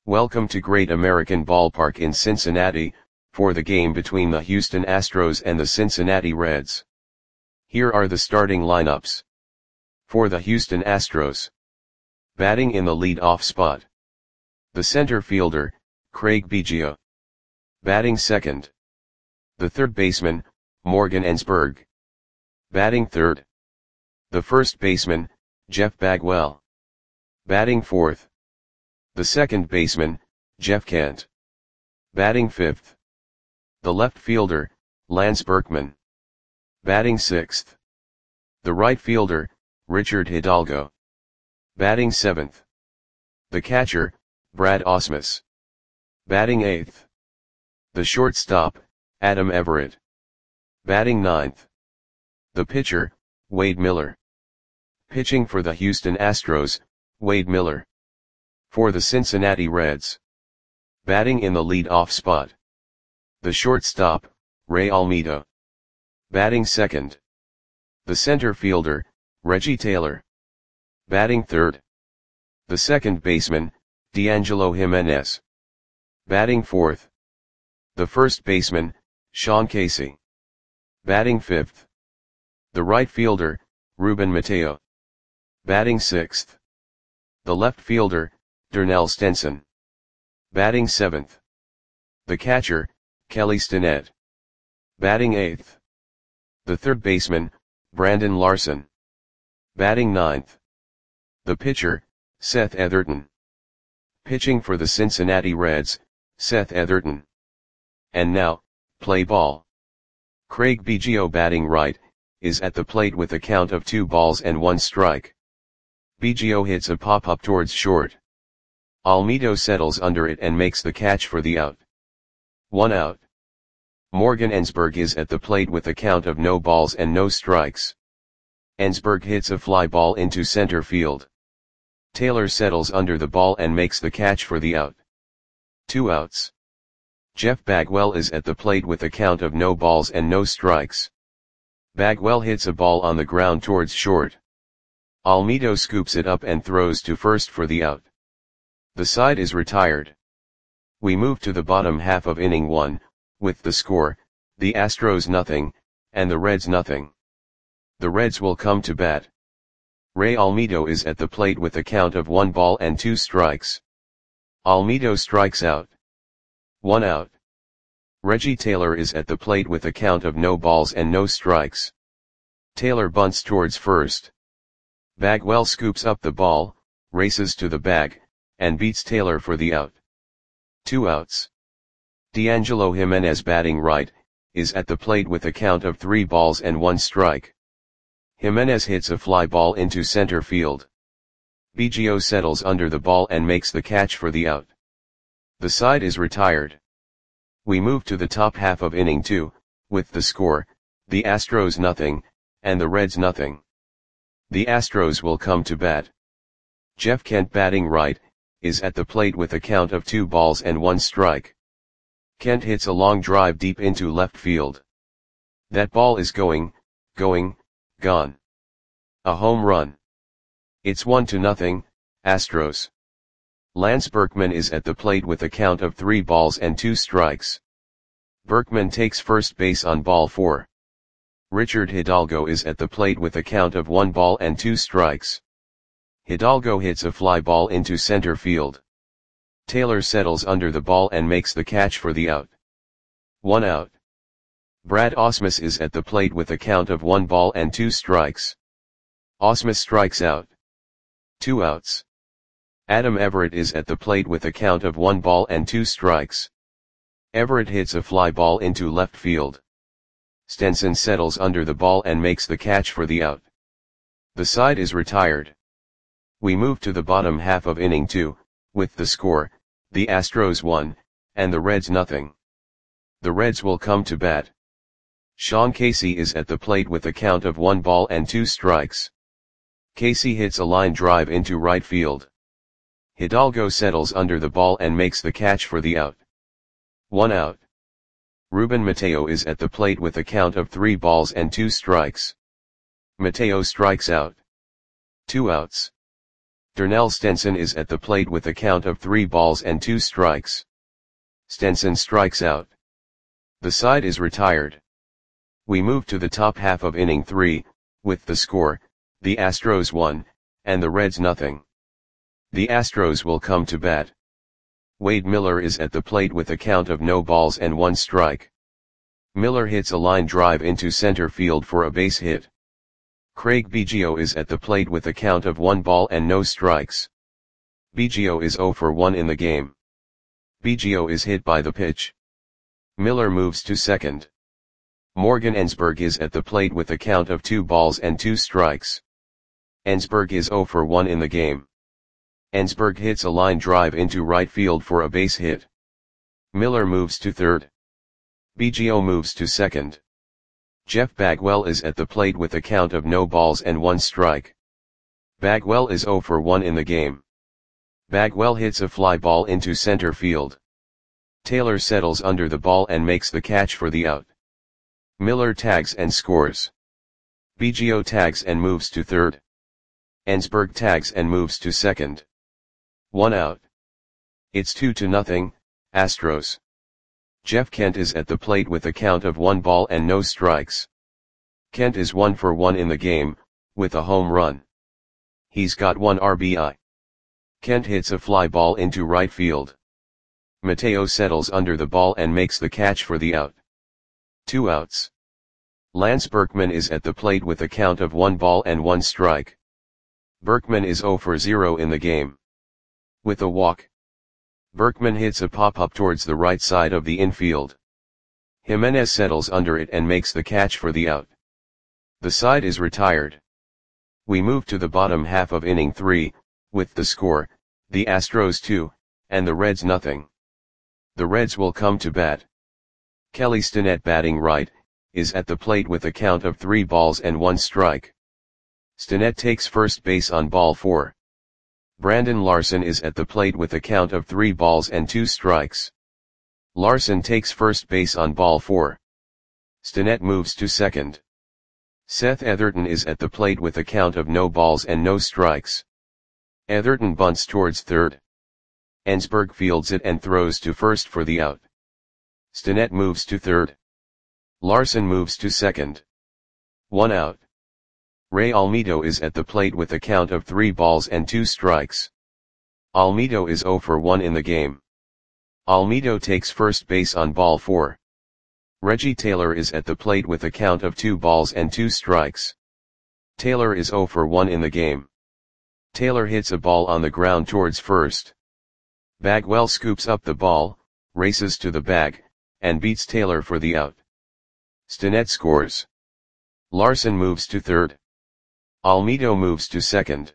Welcome to Great American Ballpark in Cincinnati, for the game between the Houston Astros and the Cincinnati Reds. Here are the starting lineups. For the Houston Astros. Batting in the lead-off spot. The center fielder, Craig Biggio. Batting second. The third baseman, Morgan Ensberg. Batting third. The first baseman, Jeff Bagwell. Batting fourth. The second baseman, Jeff Kent. Batting fifth. The left fielder, Lance Berkman. Batting sixth. The right fielder, Richard Hidalgo. Batting seventh. The catcher, Brad Ausmus. Batting eighth. The shortstop, Adam Everett. Batting ninth. The pitcher, Wade Miller. Pitching for the Houston Astros, Wade Miller. For the Cincinnati Reds. Batting in the lead-off spot. The shortstop, Ray Almeida. Batting second. The center fielder, Reggie Taylor. Batting third. The second baseman, D'Angelo Jimenez. Batting fourth. The first baseman, Sean Casey. Batting fifth. The right fielder, Ruben Mateo. Batting sixth. The left fielder, Darnell Stenson. Batting seventh. The catcher, Kelly Stinnett. Batting eighth. The third baseman, Brandon Larson. Batting ninth. The pitcher, Seth Etherton. Pitching for the Cincinnati Reds, Seth Etherton. And now, play ball. Craig Biggio batting right, is at the plate with a count of 2 balls and 1 strike. Biggio hits a pop-up towards short. Almeida settles under it and makes the catch for the out. 1 out. Morgan Ensberg is at the plate with a count of no balls and no strikes. Ensberg hits a fly ball into center field. Taylor settles under the ball and makes the catch for the out. 2 outs. Jeff Bagwell is at the plate with a count of no balls and no strikes. Bagwell hits a ball on the ground towards short. Almeida scoops it up and throws to first for the out. The side is retired. We move to the bottom half of inning 1, with the score, the Astros nothing, and the Reds nothing. The Reds will come to bat. Ray Almeida is at the plate with a count of 1 ball and 2 strikes. Almeida strikes out. 1 out. Reggie Taylor is at the plate with a count of no balls and no strikes. Taylor bunts towards first. Bagwell scoops up the ball, races to the bag, and beats Taylor for the out. 2 outs. D'Angelo Jimenez batting right, is at the plate with a count of 3 balls and 1 strike. Jimenez hits a fly ball into center field. Biggio settles under the ball and makes the catch for the out. The side is retired. We move to the top half of inning 2, with the score, the Astros nothing, and the Reds nothing. The Astros will come to bat. Jeff Kent batting right, is at the plate with a count of 2 balls and 1 strike. Kent hits a long drive deep into left field. That ball is gone. A home run. It's 1-0, Astros. Lance Berkman is at the plate with a count of 3 balls and 2 strikes. Berkman takes first base on ball 4. Richard Hidalgo is at the plate with a count of 1 ball and 2 strikes. Hidalgo hits a fly ball into center field. Taylor settles under the ball and makes the catch for the out. 1 out. Brad Ausmus is at the plate with a count of 1 ball and 2 strikes. Ausmus strikes out. 2 outs. Adam Everett is at the plate with a count of 1 ball and 2 strikes. Everett hits a fly ball into left field. Stenson settles under the ball and makes the catch for the out. The side is retired. We move to the bottom half of inning 2, with the score, the Astros 1, and the Reds nothing. The Reds will come to bat. Sean Casey is at the plate with a count of 1 ball and 2 strikes. Casey hits a line drive into right field. Hidalgo settles under the ball and makes the catch for the out. 1 out. Ruben Mateo is at the plate with a count of 3 balls and 2 strikes. Mateo strikes out. 2 outs. Darnell Stenson is at the plate with a count of 3 balls and 2 strikes. Stenson strikes out. The side is retired. We move to the top half of inning 3, with the score, the Astros 1, and the Reds nothing. The Astros will come to bat. Wade Miller is at the plate with a count of no balls and 1 strike. Miller hits a line drive into center field for a base hit. Craig Biggio is at the plate with a count of 1 ball and no strikes. Biggio is 0 for 1 in the game. Biggio is hit by the pitch. Miller moves to second. Morgan Ensberg is at the plate with a count of 2 balls and 2 strikes. Ensberg is 0 for 1 in the game. Ensberg hits a line drive into right field for a base hit. Miller moves to third. Biggio moves to second. Jeff Bagwell is at the plate with a count of no balls and 1 strike. Bagwell is 0 for 1 in the game. Bagwell hits a fly ball into center field. Taylor settles under the ball and makes the catch for the out. Miller tags and scores. Biggio tags and moves to third. Ensberg tags and moves to second. 1 out. It's 2-0, Astros. Jeff Kent is at the plate with a count of 1 ball and no strikes. Kent is 1 for 1 in the game, with a home run. He's got 1 RBI. Kent hits a fly ball into right field. Mateo settles under the ball and makes the catch for the out. 2 outs. Lance Berkman is at the plate with a count of 1 ball and 1 strike. Berkman is 0 for 0 in the game. With a walk. Berkman hits a pop-up towards the right side of the infield. Jimenez settles under it and makes the catch for the out. The side is retired. We move to the bottom half of inning 3, with the score, the Astros 2, and the Reds nothing. The Reds will come to bat. Kelly Stinnett batting right, is at the plate with a count of 3 balls and 1 strike. Stinnett takes first base on ball 4. Brandon Larson is at the plate with a count of 3 balls and 2 strikes. Larson takes first base on ball 4. Stinnett moves to second. Seth Etherton is at the plate with a count of no balls and no strikes. Etherton bunts towards third. Ensberg fields it and throws to first for the out. Stinnett moves to third. Larson moves to second. 1 out. Ray Almedo is at the plate with a count of 3 balls and 2 strikes. Almedo is 0 for 1 in the game. Almedo takes first base on ball 4. Reggie Taylor is at the plate with a count of 2 balls and 2 strikes. Taylor is 0 for 1 in the game. Taylor hits a ball on the ground towards first. Bagwell scoops up the ball, races to the bag, and beats Taylor for the out. Stinnett scores. Larson moves to third. Almedo moves to second.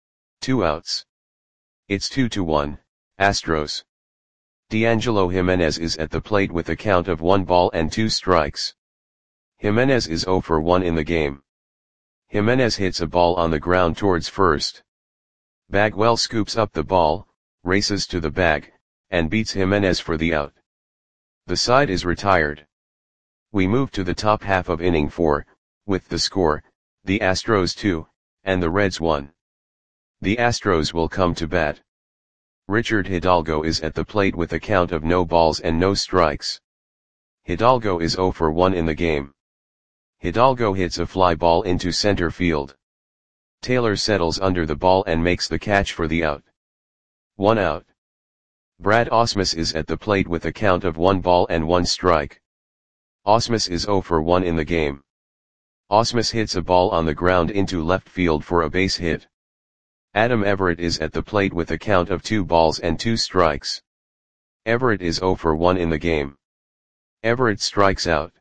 2 outs. It's 2-1, Astros. D'Angelo Jimenez is at the plate with a count of 1 ball and 2 strikes. Jimenez is 0 for 1 in the game. Jimenez hits a ball on the ground towards first. Bagwell scoops up the ball, races to the bag, and beats Jimenez for the out. The side is retired. We move to the top half of inning 4, with the score, the Astros 2, and the Reds 1. The Astros will come to bat. Richard Hidalgo is at the plate with a count of no balls and no strikes. Hidalgo is 0 for 1 in the game. Hidalgo hits a fly ball into center field. Taylor settles under the ball and makes the catch for the out. 1 out. Brad Ausmus is at the plate with a count of 1 ball and 1 strike. Ausmus is 0 for 1 in the game. Ausmus hits a ball on the ground into left field for a base hit. Adam Everett is at the plate with a count of 2 balls and 2 strikes. Everett is 0 for 1 in the game. Everett strikes out.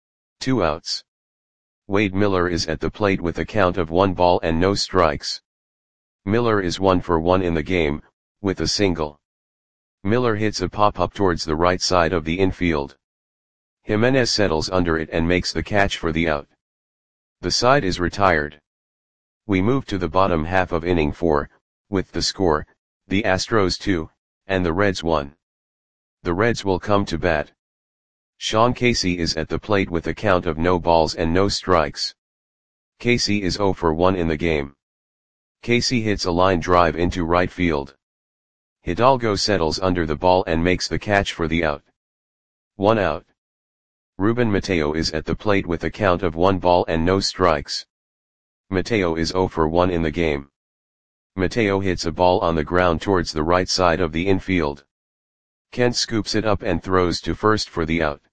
2 outs. Wade Miller is at the plate with a count of 1 ball and no strikes. Miller is 1 for 1 in the game, with a single. Miller hits a pop-up towards the right side of the infield. Jimenez settles under it and makes the catch for the out. The side is retired. We move to the bottom half of inning 4, with the score, the Astros 2, and the Reds 1. The Reds will come to bat. Sean Casey is at the plate with a count of no balls and no strikes. Casey is 0 for 1 in the game. Casey hits a line drive into right field. Hidalgo settles under the ball and makes the catch for the out. 1 out. Ruben Mateo is at the plate with a count of 1 ball and no strikes. Mateo is 0 for 1 in the game. Mateo hits a ball on the ground towards the right side of the infield. Kent scoops it up and throws to first for the out.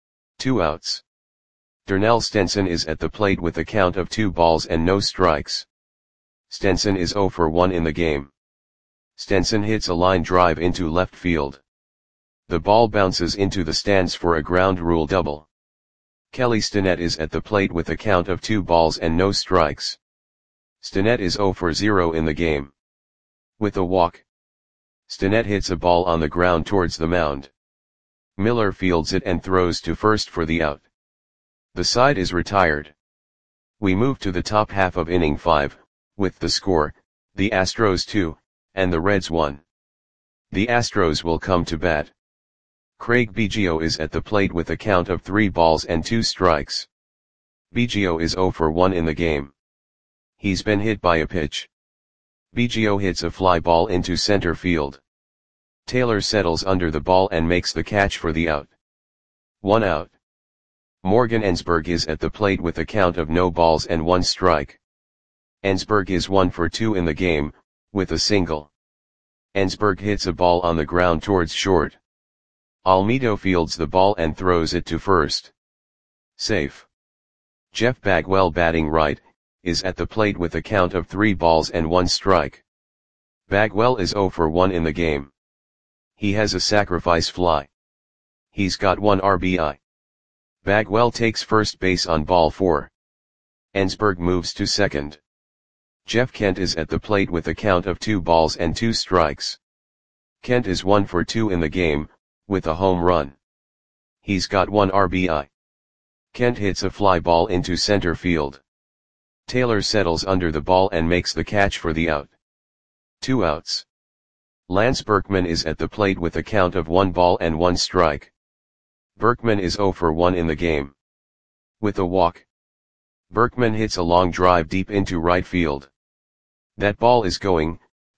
2 outs. Darnell Stenson is at the plate with a count of 2 balls and no strikes. Stenson is 0 for 1 in the game. Stenson hits a line drive into left field. The ball bounces into the stands for a ground rule double. Kelly Stinnett is at the plate with a count of 2 balls and no strikes. Stinnett is 0 for 0 in the game. With a walk, Stinnett hits a ball on the ground towards the mound. Miller fields it and throws to first for the out. The side is retired. We move to the top half of inning 5, with the score, the Astros 2, and the Reds 1. The Astros will come to bat. Craig Biggio is at the plate with a count of 3 balls and 2 strikes. Biggio is 0 for 1 in the game. He's been hit by a pitch. Biggio hits a fly ball into center field. Taylor settles under the ball and makes the catch for the out. 1 out. Morgan Ensberg is at the plate with a count of no balls and 1 strike. Ensberg is 1 for 2 in the game, with a single. Ensberg hits a ball on the ground towards short. Almedo fields the ball and throws it to first. Safe. Jeff Bagwell, batting right, is at the plate with a count of 3 balls and 1 strike. Bagwell is 0 for 1 in the game. He has a sacrifice fly. He's got 1 RBI. Bagwell takes first base on ball 4. Ensberg moves to second. Jeff Kent is at the plate with a count of 2 balls and 2 strikes. Kent is 1 for 2 in the game, with a home run. He's got 1 RBI. Kent hits a fly ball into center field. Taylor settles under the ball and makes the catch for the out. 2 outs. Lance Berkman is at the plate with a count of 1 ball and 1 strike. Berkman is 0 for 1 in the game. With a walk, Berkman hits a long drive deep into right field. That ball is gone.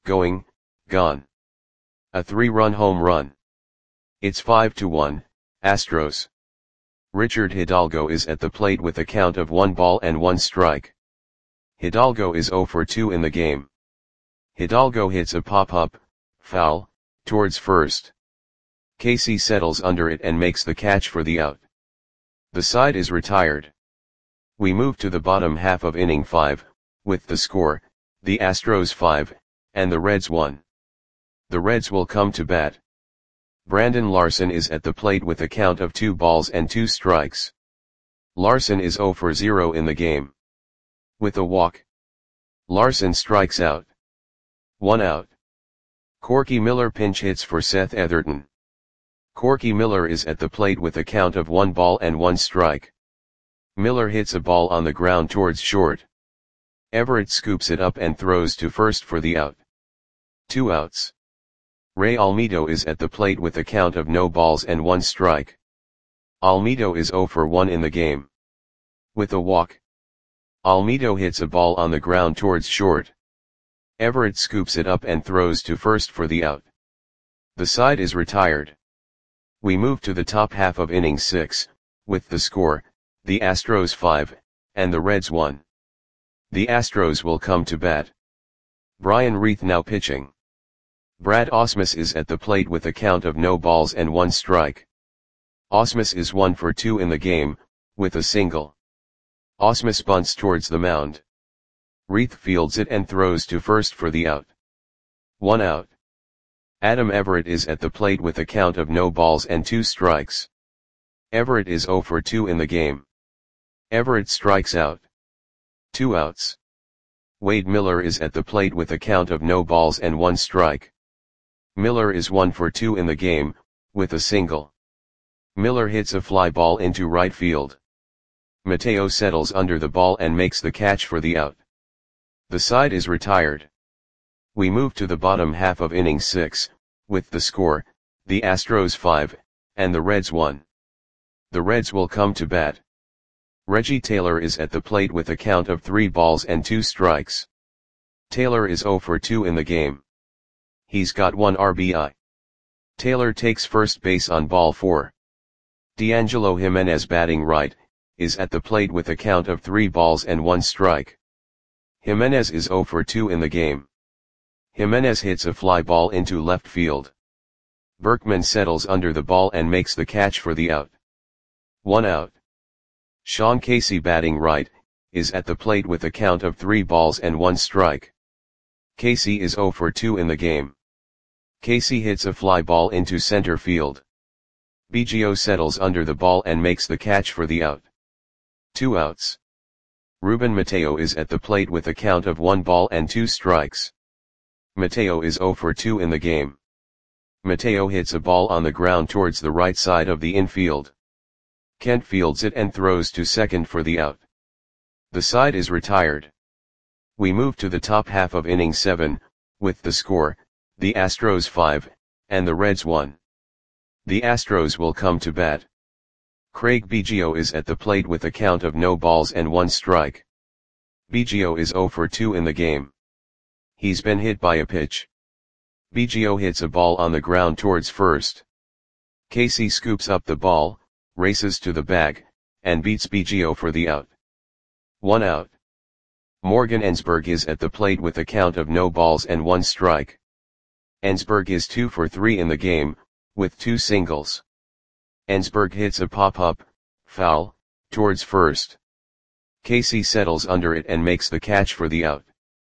A 3-run home run. It's 5-1, Astros. Richard Hidalgo is at the plate with a count of 1 ball and 1 strike. Hidalgo is 0 for 2 in the game. Hidalgo hits a pop-up, foul, towards first. Casey settles under it and makes the catch for the out. The side is retired. We move to the bottom half of inning 5, with the score, the Astros 5, and the Reds 1. The Reds will come to bat. Brandon Larson is at the plate with a count of 2 balls and 2 strikes. Larson is 0 for 0 in the game. With a walk, Larson strikes out. 1 out. Corky Miller pinch hits for Seth Etherton. Corky Miller is at the plate with a count of 1 ball and 1 strike. Miller hits a ball on the ground towards short. Everett scoops it up and throws to first for the out. 2 outs. Ray Almedo is at the plate with a count of no balls and 1 strike. Almedo is 0 for 1 in the game. With a walk, Almedo hits a ball on the ground towards short. Everett scoops it up and throws to first for the out. The side is retired. We move to the top half of inning 6, with the score, the Astros 5, and the Reds 1. The Astros will come to bat. Brian Reith now pitching. Brad Ausmus is at the plate with a count of no balls and 1 strike. Ausmus is 1 for 2 in the game, with a single. Ausmus bunts towards the mound. Reith fields it and throws to first for the out. 1 out. Adam Everett is at the plate with a count of no balls and 2 strikes. Everett is 0 for 2 in the game. Everett strikes out. 2 outs. Wade Miller is at the plate with a count of no balls and 1 strike. Miller is 1 for 2 in the game, with a single. Miller hits a fly ball into right field. Mateo settles under the ball and makes the catch for the out. The side is retired. We move to the bottom half of inning 6, with the score, the Astros 5, and the Reds 1. The Reds will come to bat. Reggie Taylor is at the plate with a count of 3 balls and 2 strikes. Taylor is 0 for 2 in the game. He's got 1 RBI. Taylor takes first base on ball 4. D'Angelo Jimenez, batting right, is at the plate with a count of 3 balls and 1 strike. Jimenez is 0 for 2 in the game. Jimenez hits a fly ball into left field. Berkman settles under the ball and makes the catch for the out. 1 out. Sean Casey, batting right, is at the plate with a count of 3 balls and 1 strike. Casey is 0 for 2 in the game. Casey hits a fly ball into center field. Biggio settles under the ball and makes the catch for the out. 2 outs. Ruben Mateo is at the plate with a count of 1 ball and 2 strikes. Mateo is 0 for 2 in the game. Mateo hits a ball on the ground towards the right side of the infield. Kent fields it and throws to second for the out. The side is retired. We move to the top half of inning 7, with the score, the Astros 5, and the Reds 1. The Astros will come to bat. Craig Biggio is at the plate with a count of no balls and 1 strike. Biggio is 0 for 2 in the game. He's been hit by a pitch. Biggio hits a ball on the ground towards first. Casey scoops up the ball, races to the bag, and beats Biggio for the out. 1 out. Morgan Ensberg is at the plate with a count of no balls and 1 strike. Ensberg is 2 for 3 in the game, with 2 singles. Ensberg hits a pop-up, foul, towards first. Casey settles under it and makes the catch for the out.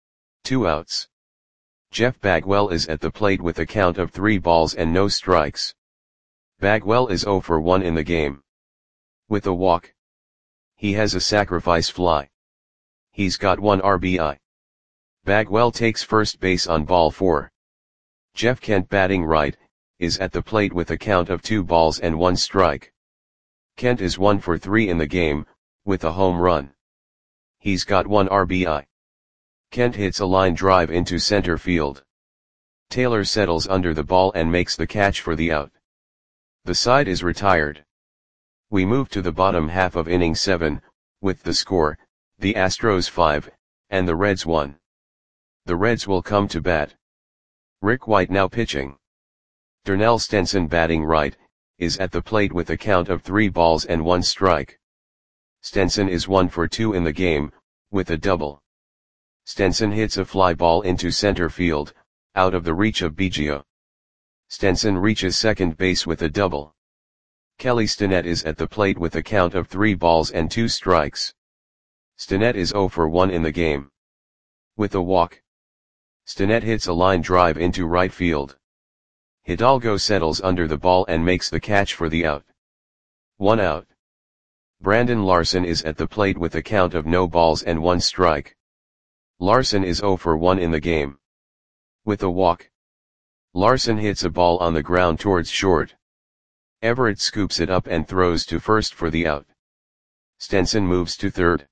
2 outs. Jeff Bagwell is at the plate with a count of 3 balls and no strikes. Bagwell is 0 for 1 in the game. With a walk. He has a sacrifice fly. He's got 1 RBI. Bagwell takes first base on ball 4. Jeff Kent, batting right, is at the plate with a count of 2 balls and 1 strike. Kent is 1 for 3 in the game, with a home run. He's got 1 RBI. Kent hits a line drive into center field. Taylor settles under the ball and makes the catch for the out. The side is retired. We move to the bottom half of inning 7, with the score, the Astros 5, and the Reds 1. The Reds will come to bat. Rick White now pitching. Darnell Stenson, batting right, is at the plate with a count of 3 balls and 1 strike. Stenson is 1 for 2 in the game, with a double. Stenson hits a fly ball into center field, out of the reach of Biggio. Stenson reaches second base with a double. Kelly Stinnett is at the plate with a count of 3 balls and 2 strikes. Stinnett is 0 for 1 in the game. With a walk. Stinnett hits a line drive into right field. Hidalgo settles under the ball and makes the catch for the out. 1 out. Brandon Larson is at the plate with a count of no balls and 1 strike. Larson is 0 for 1 in the game. With a walk. Larson hits a ball on the ground towards short. Everett scoops it up and throws to first for the out. Stenson moves to third.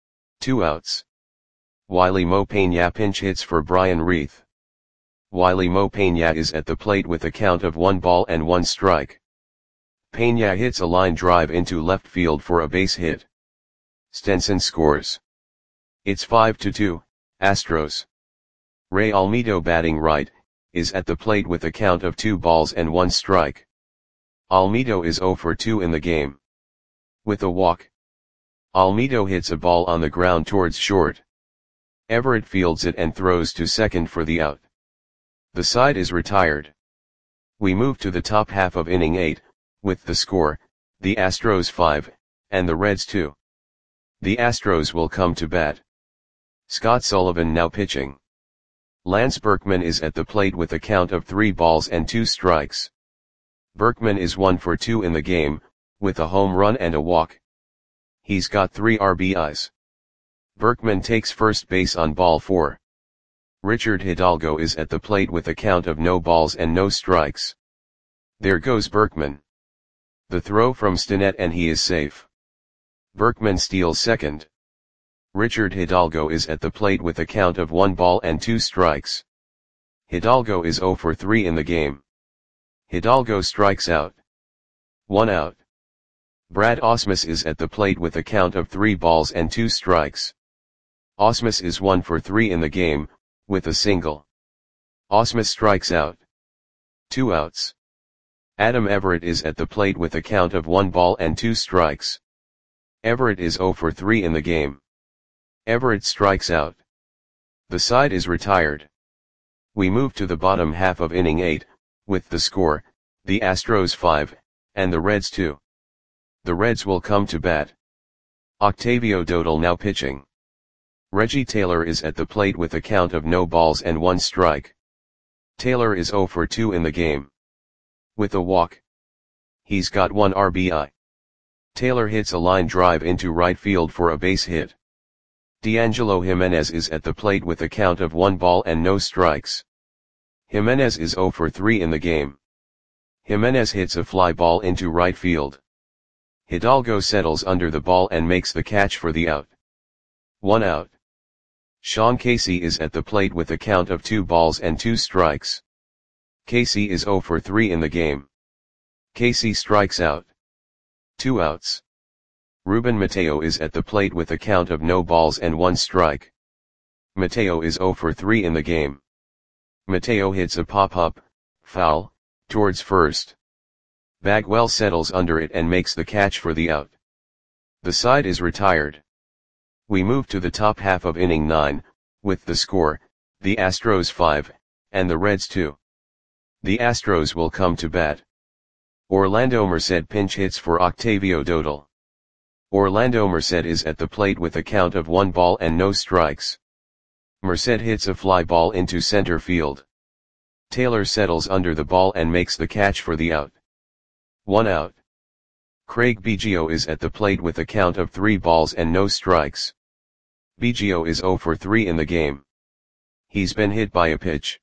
2 outs. Wiley Mo Peña pinch hits for Brian Reith. Wiley Mo Peña is at the plate with a count of 1 ball and 1 strike. Peña hits a line drive into left field for a base hit. Stenson scores. It's 5-2, Astros. Ray Almedo, batting right, is at the plate with a count of 2 balls and 1 strike. Almedo is 0 for 2 in the game. With a walk. Almedo hits a ball on the ground towards short. Everett fields it and throws to second for the out. The side is retired. We move to the top half of inning 8, with the score, the Astros 5, and the Reds 2. The Astros will come to bat. Scott Sullivan now pitching. Lance Berkman is at the plate with a count of 3 balls and 2 strikes. Berkman is 1 for 2 in the game, with a home run and a walk. He's got 3 RBIs. Berkman takes first base on ball 4. Richard Hidalgo is at the plate with a count of no balls and no strikes. There goes Berkman. The throw from Stinnett and he is safe. Berkman steals second. Richard Hidalgo is at the plate with a count of 1 ball and 2 strikes. Hidalgo is 0 for 3 in the game. Hidalgo strikes out. 1 out. Brad Ausmus is at the plate with a count of 3 balls and 2 strikes. Ausmus is 1 for 3 in the game, with a single. Ausmus strikes out. 2 outs. Adam Everett is at the plate with a count of 1 ball and 2 strikes. Everett is 0 for 3 in the game. Everett strikes out. The side is retired. We move to the bottom half of inning 8, with the score, the Astros 5, and the Reds 2. The Reds will come to bat. Octavio Dotel now pitching. Reggie Taylor is at the plate with a count of no balls and 1 strike. Taylor is 0 for 2 in the game. With a walk. He's got 1 RBI. Taylor hits a line drive into right field for a base hit. D'Angelo Jimenez is at the plate with a count of 1 ball and no strikes. Jimenez is 0 for 3 in the game. Jimenez hits a fly ball into right field. Hidalgo settles under the ball and makes the catch for the out. 1 out. Sean Casey is at the plate with a count of 2 balls and 2 strikes. Casey is 0 for 3 in the game. Casey strikes out. 2 outs. Ruben Mateo is at the plate with a count of no balls and 1 strike. Mateo is 0 for 3 in the game. Mateo hits a pop-up, foul, towards first. Bagwell settles under it and makes the catch for the out. The side is retired. We move to the top half of inning 9, with the score, the Astros 5, and the Reds 2. The Astros will come to bat. Orlando Merced pinch hits for Octavio Dotel. Orlando Merced is at the plate with a count of 1 ball and no strikes. Merced hits a fly ball into center field. Taylor settles under the ball and makes the catch for the out. 1 out. Craig Biggio is at the plate with a count of 3 balls and no strikes. Biggio is 0 for 3 in the game. He's been hit by a pitch.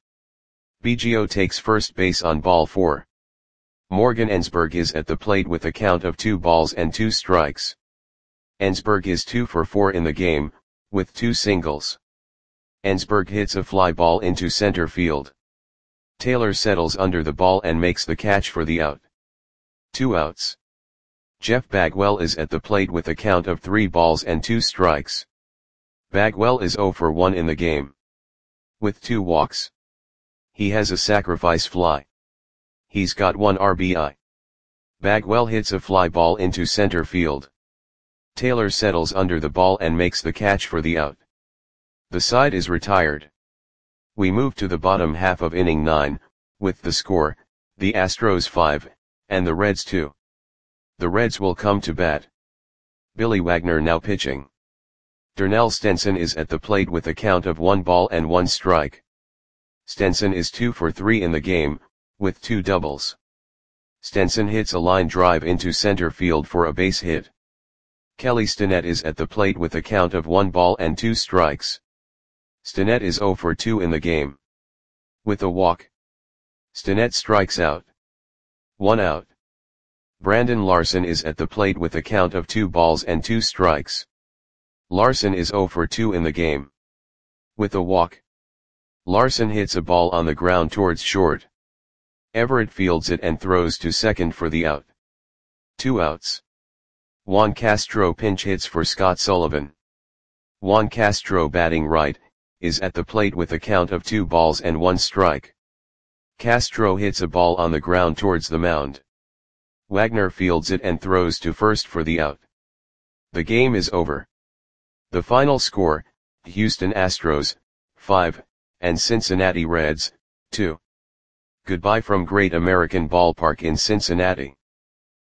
Biggio takes first base on ball 4. Morgan Ensberg is at the plate with a count of 2 balls and 2 strikes. Ensberg is 2 for 4 in the game, with 2 singles. Ensberg hits a fly ball into center field. Taylor settles under the ball and makes the catch for the out. 2 outs. Jeff Bagwell is at the plate with a count of 3 balls and 2 strikes. Bagwell is 0 for 1 in the game. With 2 walks. He has a sacrifice fly. He's got 1 RBI. Bagwell hits a fly ball into center field. Taylor settles under the ball and makes the catch for the out. The side is retired. We move to the bottom half of inning 9, with the score, the Astros 5, and the Reds 2. The Reds will come to bat. Billy Wagner now pitching. Darnell Stenson is at the plate with a count of 1 ball and 1 strike. Stenson is 2 for 3 in the game, with 2 doubles. Stenson hits a line drive into center field for a base hit. Kelly Stinnett is at the plate with a count of 1 ball and 2 strikes. Stinnett is 0 for 2 in the game. With a walk. Stinnett strikes out. 1 out. Brandon Larson is at the plate with a count of 2 balls and 2 strikes. Larson is 0 for 2 in the game. With a walk. Larson hits a ball on the ground towards short. Everett fields it and throws to second for the out. 2 outs. Juan Castro pinch hits for Scott Sullivan. Juan Castro, batting right, is at the plate with a count of 2 balls and 1 strike. Castro hits a ball on the ground towards the mound. Wagner fields it and throws to first for the out. The game is over. The final score, Houston Astros, 5, and Cincinnati Reds, 2. Goodbye from Great American Ballpark in Cincinnati.